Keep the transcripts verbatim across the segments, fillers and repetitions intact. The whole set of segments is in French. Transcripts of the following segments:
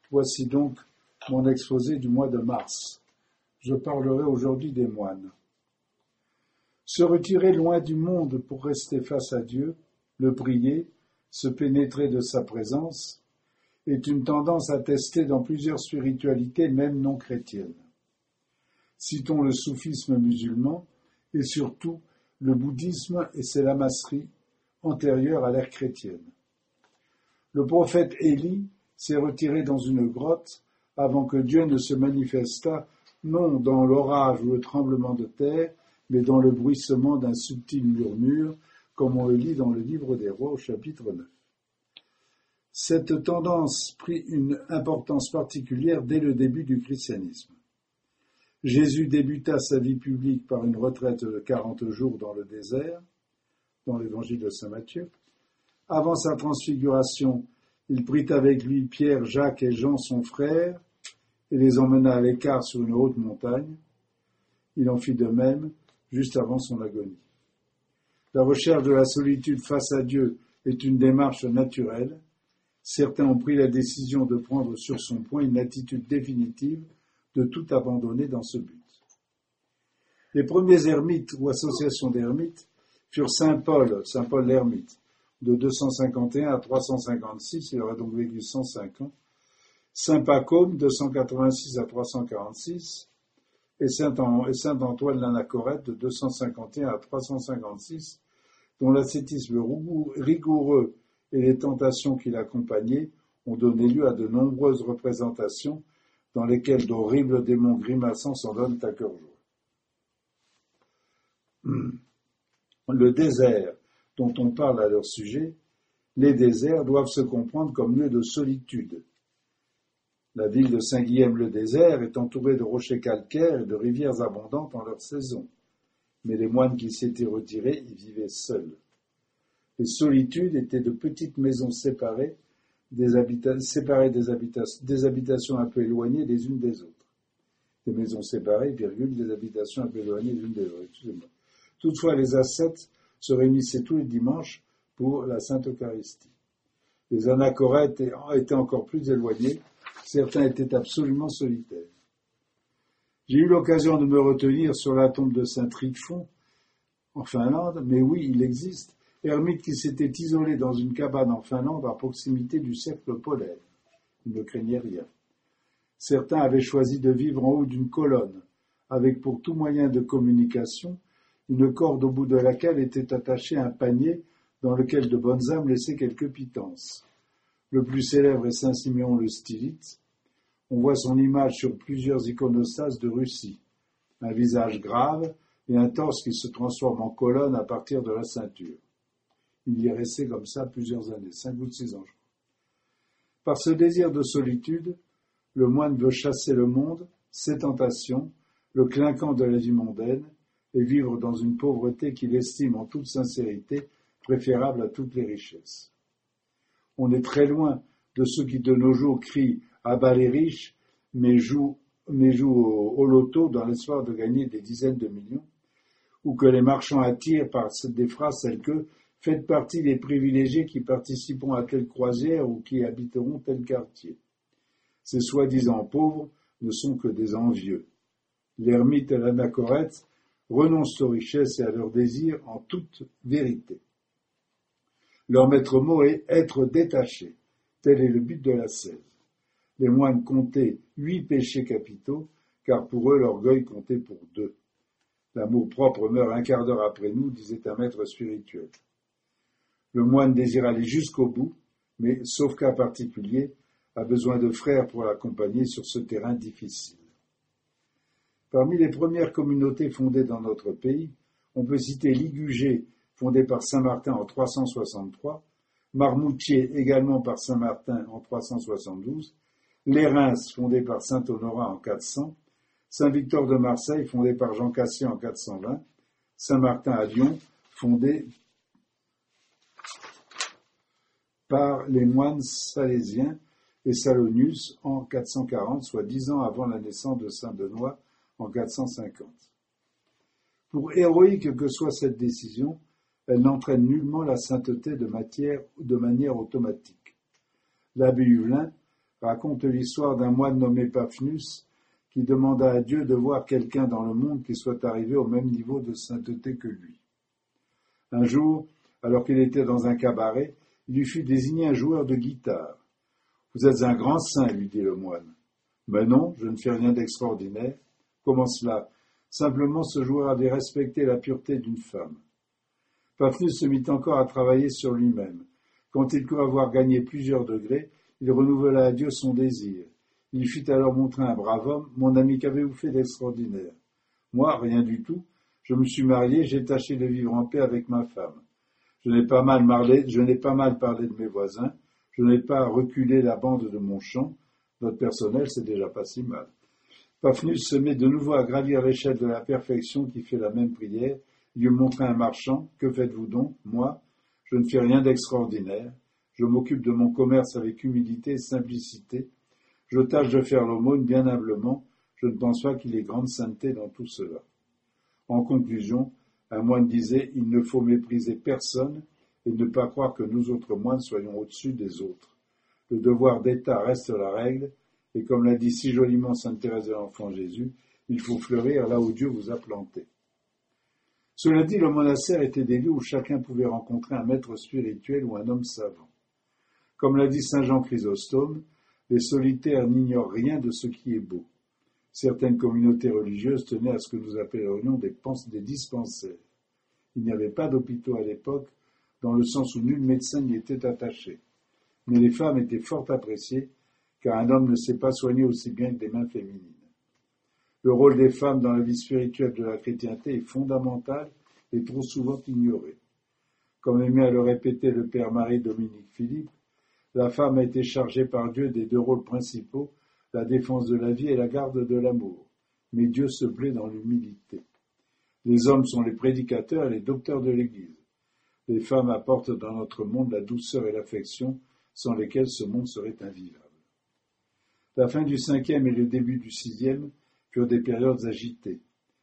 Voici donc mon exposé du mois de mars. Je parlerai aujourd'hui des moines. Se retirer loin du monde pour rester face à Dieu, le prier, se pénétrer de sa présence, est une tendance attestée dans plusieurs spiritualités, même non chrétiennes. Citons le soufisme musulman et surtout le bouddhisme et ses lamasseries antérieures à l'ère chrétienne. Le prophète Élie s'est retiré dans une grotte avant que Dieu ne se manifestât, non dans l'orage ou le tremblement de terre, mais dans le bruissement d'un subtil murmure, comme on le lit dans le livre des Rois au chapitre neuf. Cette tendance prit une importance particulière dès le début du christianisme. Jésus débuta sa vie publique par une retraite de quarante jours dans le désert, dans l'évangile de saint Matthieu. Avant sa transfiguration, il prit avec lui Pierre, Jacques et Jean, son frère, et les emmena à l'écart sur une haute montagne. Il en fit de même juste avant son agonie. La recherche de la solitude face à Dieu est une démarche naturelle. Certains ont pris la décision de prendre sur son point une attitude définitive de tout abandonner dans ce but. Les premiers ermites ou associations d'ermites furent saint Paul, saint Paul l'ermite, de deux cent cinquante et un à trois cent cinquante-six, il aurait donc vécu cent cinq ans, saint Pacôme, deux cent quatre-vingt-six à trois cent quarante-six, et saint, et saint Antoine l'Anachorète, de deux cent cinquante et un à trois cent cinquante-six, dont l'ascétisme rigoureux et les tentations qui l'accompagnaient ont donné lieu à de nombreuses représentations dans lesquelles d'horribles démons grimaçants s'en donnent à cœur joie. Le désert dont on parle à leur sujet, les déserts doivent se comprendre comme lieu de solitude. La ville de Saint-Guilhem-le-Désert est entourée de rochers calcaires et de rivières abondantes en leur saison, mais les moines qui s'étaient retirés y vivaient seuls. Les solitudes étaient de petites maisons séparées, des, habita- séparées des, habita- des habitations un peu éloignées les unes des autres. Des maisons séparées, virgule, des habitations un peu éloignées les unes des autres. Excusez-moi. Toutefois, les ascètes se réunissaient tous les dimanches pour la Sainte Eucharistie. Les anachorètes étaient encore plus éloignés, certains étaient absolument solitaires. J'ai eu l'occasion de me retenir sur la tombe de saint Tryphon, en Finlande, mais oui, il existe, ermite qui s'était isolé dans une cabane en Finlande à proximité du cercle polaire. Il ne craignait rien. Certains avaient choisi de vivre en haut d'une colonne, avec pour tout moyen de communication une corde au bout de laquelle était attaché un panier dans lequel de bonnes âmes laissaient quelques pittances. Le plus célèbre est saint Siméon le Stylite. On voit son image sur plusieurs iconostases de Russie, un visage grave et un torse qui se transforme en colonne à partir de la ceinture. Il y est resté comme ça plusieurs années, cinq ou six ans, je crois. Par ce désir de solitude, le moine veut chasser le monde, ses tentations, le clinquant de la vie mondaine, et vivre dans une pauvreté qu'il estime en toute sincérité préférable à toutes les richesses. On est très loin de ceux qui de nos jours crient « à bas les riches », mais jouent, mais jouent au, au loto dans l'espoir de gagner des dizaines de millions, ou que les marchands attirent par des phrases telles que « faites partie des privilégiés qui participeront à telle croisière ou qui habiteront tel quartier ». Ces soi-disant pauvres ne sont que des envieux. L'ermite et l'anachorète renoncent aux richesses et à leurs désirs en toute vérité. Leur maître mot est « être détaché ». Tel est le but de l'ascèse. Les moines comptaient huit péchés capitaux, car pour eux l'orgueil comptait pour deux. L'amour propre meurt un quart d'heure après nous, disait un maître spirituel. Le moine désire aller jusqu'au bout, mais, sauf cas particulier, a besoin de frères pour l'accompagner sur ce terrain difficile. Parmi les premières communautés fondées dans notre pays, on peut citer Ligugé, fondé par saint Martin en trois cent soixante-trois, Marmoutier, également par saint Martin en trois cent soixante-douze, Lérins, fondé par saint Honorat en quatre cents, Saint-Victor de Marseille, fondé par Jean Cassian en quatre cent vingt, Saint-Martin à Lyon, fondé par les moines salésiens et Salonius en quatre cent quarante, soit dix ans avant la naissance de saint Benoît en quatre cent cinquante. Pour héroïque que soit cette décision, elle n'entraîne nullement la sainteté de, matière, de manière automatique. L'abbé Huvelin, raconte l'histoire d'un moine nommé Paphnus qui demanda à Dieu de voir quelqu'un dans le monde qui soit arrivé au même niveau de sainteté que lui. Un jour, alors qu'il était dans un cabaret, il lui fut désigné un joueur de guitare. « Vous êtes un grand saint, lui dit le moine. »« Mais non, je ne fais rien d'extraordinaire. »« Comment cela ? Simplement ce joueur avait respecté la pureté d'une femme. » Paphnus se mit encore à travailler sur lui-même. Quand il crut avoir gagné plusieurs degrés, il renouvela à Dieu son désir. Il fit alors montrer un brave homme. « Mon ami, qu'avez-vous fait d'extraordinaire ?»« Moi, rien du tout. Je me suis marié, j'ai tâché de vivre en paix avec ma femme. Je n'ai pas mal parlé, je n'ai pas mal parlé de mes voisins. Je n'ai pas reculé la bande de mon champ. Notre personnel, c'est déjà pas si mal. » Paphnus se met de nouveau à gravir l'échelle de la perfection qui fait la même prière. Il lui montrait un marchand. « Que faites-vous donc ? Moi, je ne fais rien d'extraordinaire. Je m'occupe de mon commerce avec humilité et simplicité. Je tâche de faire l'aumône bien humblement. Je ne pense pas qu'il y ait grande sainteté dans tout cela. » En conclusion, un moine disait « Il ne faut mépriser personne et ne pas croire que nous autres moines soyons au-dessus des autres. Le devoir d'État reste la règle, et comme l'a dit si joliment sainte Thérèse de l'Enfant Jésus, il faut fleurir là où Dieu vous a planté. » Cela dit, le monastère était des lieux où chacun pouvait rencontrer un maître spirituel ou un homme savant. Comme l'a dit saint Jean Chrysostome, les solitaires n'ignorent rien de ce qui est beau. Certaines communautés religieuses tenaient à ce que nous appellerions des, des dispensaires. Il n'y avait pas d'hôpitaux à l'époque, dans le sens où nul médecin n'y était attaché. Mais les femmes étaient fort appréciées, car un homme ne sait pas soigner aussi bien que des mains féminines. Le rôle des femmes dans la vie spirituelle de la chrétienté est fondamental et trop souvent ignoré. Comme aimait à le répéter le père Marie-Dominique Philippe, la femme a été chargée par Dieu des deux rôles principaux, la défense de la vie et la garde de l'amour. Mais Dieu se plaît dans l'humilité. Les hommes sont les prédicateurs et les docteurs de l'Église. Les femmes apportent dans notre monde la douceur et l'affection, sans lesquelles ce monde serait invivable. La fin du cinquième et le début du sixième furent des périodes agitées,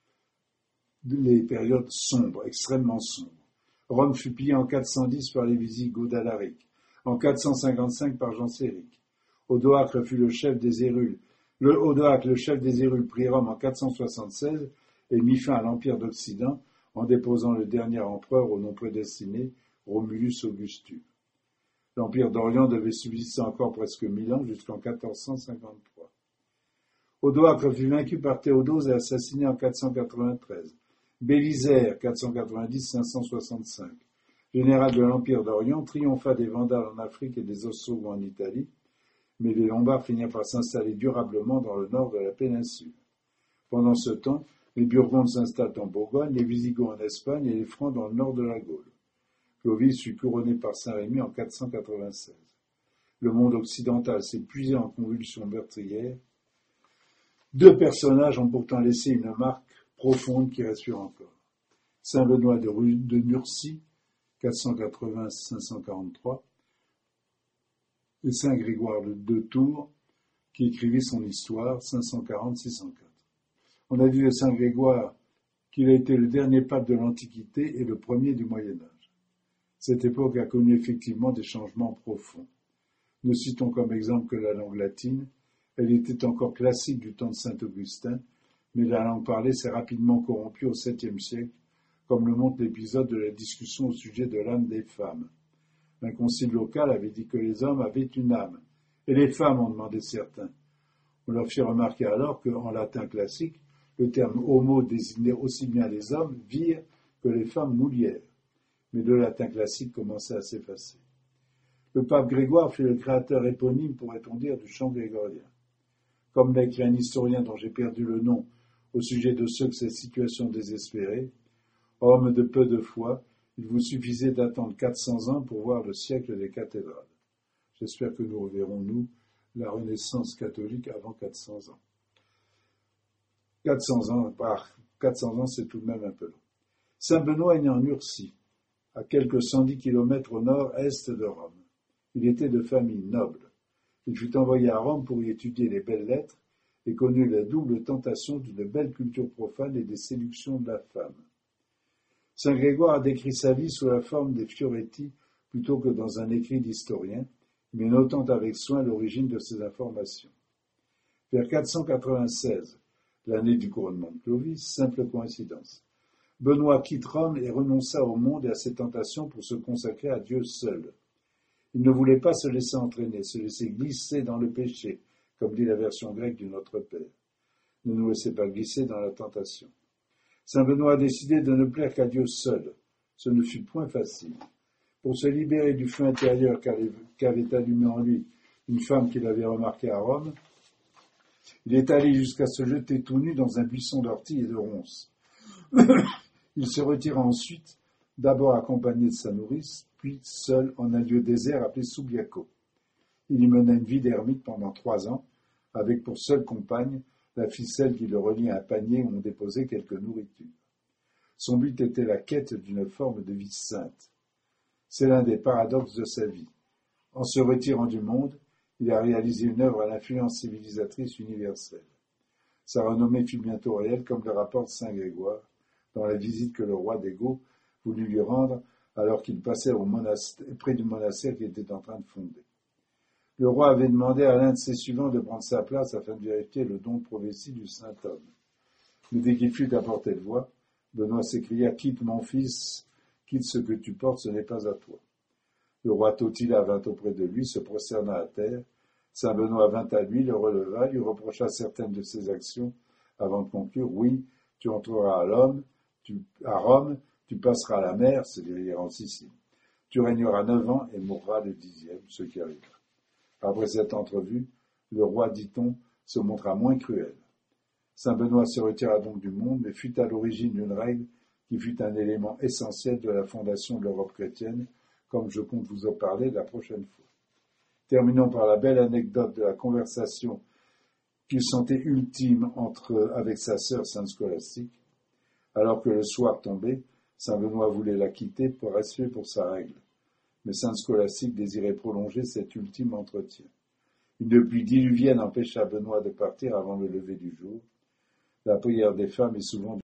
les périodes sombres, extrêmement sombres. Rome fut pillée en quatre cent dix par les Wisigoths d'Alaric, en quatre cent cinquante-cinq par Genséric. Odoacre fut le chef des Hérules. Le Odoacre, le chef des Hérules, prit Rome en quatre cent soixante-seize et mit fin à l'Empire d'Occident en déposant le dernier empereur au nom prédestiné, Romulus Augustus. L'Empire d'Orient devait subsister encore presque mille ans jusqu'en quatorze cent cinquante-trois. Odoacre fut vaincu par Théodose et assassiné en quatre cent quatre-vingt-treize. Bélisaire, quatre cent quatre-vingt-dix à cinq cent soixante-cinq, général de l'Empire d'Orient, triompha des Vandales en Afrique et des Ostrogoths en Italie, mais les Lombards finirent par s'installer durablement dans le nord de la péninsule. Pendant ce temps, les Burgondes s'installent en Bourgogne, les Wisigoths en Espagne et les Francs dans le nord de la Gaule. Clovis fut couronné par Saint-Rémy en quatre cent quatre-vingt-seize. Le monde occidental s'est puisé en convulsions meurtrières. Deux personnages ont pourtant laissé une marque profonde qui respire encore. Saint Benoît de, Ru- de Nursie, quatre cent quatre-vingts à cinq cent quarante-trois, et Saint Grégoire de, de Tours, qui écrivit son histoire, cinq cent quarante à six cent quatre. On a dit de Saint Grégoire qu'il a été le dernier pape de l'Antiquité et le premier du Moyen-Âge. Cette époque a connu effectivement des changements profonds. Ne citons comme exemple que la langue latine. Elle était encore classique du temps de saint Augustin, mais la langue parlée s'est rapidement corrompue au septième siècle, comme le montre l'épisode de la discussion au sujet de l'âme des femmes. Un concile local avait dit que les hommes avaient une âme, et les femmes, ont demandé certains. On leur fit remarquer alors qu'en latin classique, le terme homo désignait aussi bien les hommes, vires, que les femmes, moulières. Mais le latin classique commençait à s'effacer. Le pape Grégoire fut le créateur éponyme, pourrait-on dire, du chant grégorien. Comme l'a écrit un historien dont j'ai perdu le nom au sujet de ceux que cette situation désespérait, homme de peu de foi, il vous suffisait d'attendre quatre cents ans pour voir le siècle des cathédrales. J'espère que nous reverrons, nous, la Renaissance catholique avant quatre cents ans. quatre cents ans, par quatre cents ans, c'est tout de même un peu long. Saint Benoît est né en Nursie, à quelques cent dix kilomètres au nord-est de Rome. Il était de famille noble. Il fut envoyé à Rome pour y étudier les belles lettres et connut la double tentation d'une belle culture profane et des séductions de la femme. Saint Grégoire a décrit sa vie sous la forme des Fioretti plutôt que dans un écrit d'historien, mais notant avec soin l'origine de ces informations. Vers quatre cent quatre-vingt-seize, l'année du couronnement de Clovis, simple coïncidence. Benoît quitte Rome et renonça au monde et à ses tentations pour se consacrer à Dieu seul. Il ne voulait pas se laisser entraîner, se laisser glisser dans le péché, comme dit la version grecque du Notre Père. Ne nous laissez pas glisser dans la tentation. Saint Benoît a décidé de ne plaire qu'à Dieu seul. Ce ne fut point facile. Pour se libérer du feu intérieur qu'avait allumé en lui une femme qu'il avait remarquée à Rome, il est allé jusqu'à se jeter tout nu dans un buisson d'orties et de ronces. Il se retira ensuite, d'abord accompagné de sa nourrice, puis seul en un lieu désert appelé Subiaco. Il y mena une vie d'ermite pendant trois ans, avec pour seule compagne la ficelle qui le reliait à un panier où on déposait quelque nourriture. Son but était la quête d'une forme de vie sainte. C'est l'un des paradoxes de sa vie. En se retirant du monde, il a réalisé une œuvre à l'influence civilisatrice universelle. Sa renommée fut bientôt réelle, comme le rapporte saint Grégoire, dans la visite que le roi des Goths voulut lui rendre alors qu'il passait au monastère, près du monastère qu'il était en train de fonder. Le roi avait demandé à l'un de ses suivants de prendre sa place afin de vérifier le don de prophétie du saint homme. Mais dès qu'il fut à portée de voix, Benoît s'écria « Quitte mon fils, quitte ce que tu portes, ce n'est pas à toi. » Le roi Totila vint auprès de lui, se prosterna à terre. Saint Benoît vint à lui, le releva, lui reprocha certaines de ses actions avant de conclure « Oui, tu entreras à l'homme, tu, à Rome, tu passeras la mer, c'est-à-dire en Sicile. Tu régneras neuf ans et mourras le dixième, ce qui arrivera. » Après cette entrevue, le roi, dit-on, se montra moins cruel. Saint Benoît se retira donc du monde, mais fut à l'origine d'une règle qui fut un élément essentiel de la fondation de l'Europe chrétienne, comme je compte vous en parler la prochaine fois. Terminons par la belle anecdote de la conversation qu'il sentait ultime entre, avec sa sœur Sainte Scolastique. Alors que le soir tombait, Saint Benoît voulait la quitter pour rester pour sa règle. Mais Sainte Scolastique désirait prolonger cet ultime entretien. Une pluie diluvienne empêcha Benoît de partir avant le lever du jour. La prière des femmes est souvent